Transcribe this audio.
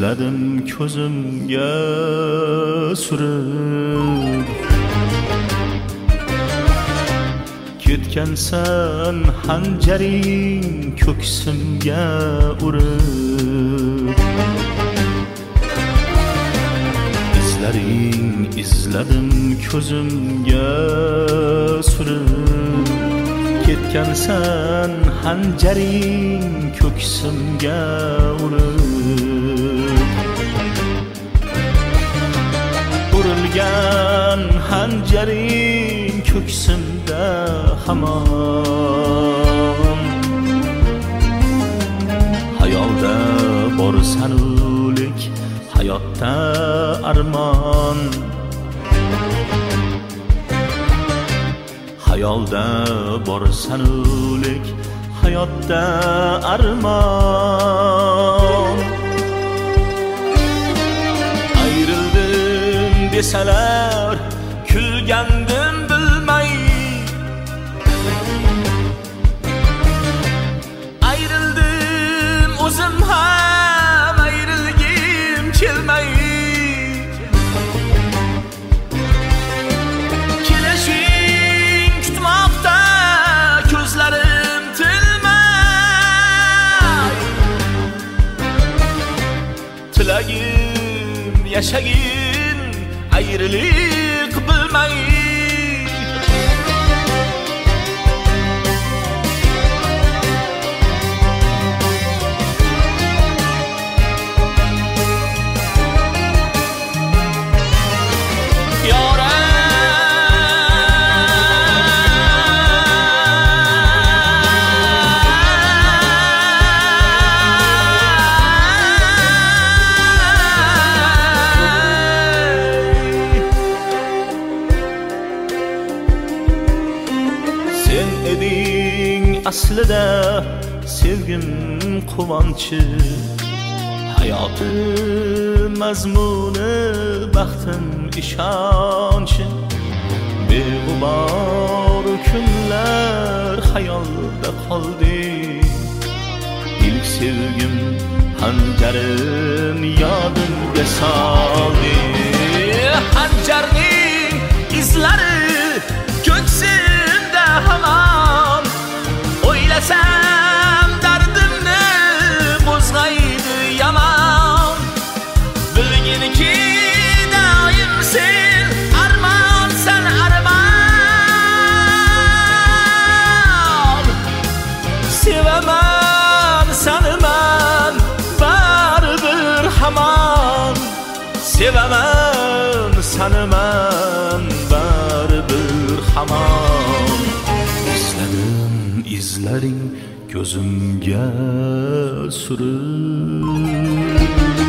izladim ko'zimga surib. Ketgansan hanjaring ko'ksimga urib. Izlaring izladim ko'zimga surib. Ketgansan hanjaring ko'ksimga urib. Urilgan hanjaring ko'ksimda hamon. Hayolda bor sanulik, hayotda armon. Hayolda bor sanulik, hayotda armon. Ayrıldım deseler kulgandim bilmay. Ayrıldım o'zim ham ayrilgim kelmay. Kelishing kutmoqda ko'zlarim tilmay. Tilagim yashagin ayriliq bilmay. Sen eding aslida sevgim quvonchi. Hayotim mazmuni, baxtim ishonchi. Beg'ubor kunlar xayolda qoldi. İlk sevgim hanjarim yodimga soldi. Hanjarning izlari ko'ksimda hamon. O'ylasam dardimni qo'zg'aydi yomon. Bilginki doim sen armonsan armon. Sevaman saniman baribir hamon. Sevaman saniman baribir hamon. İzladim izlaring ko'zimga surib.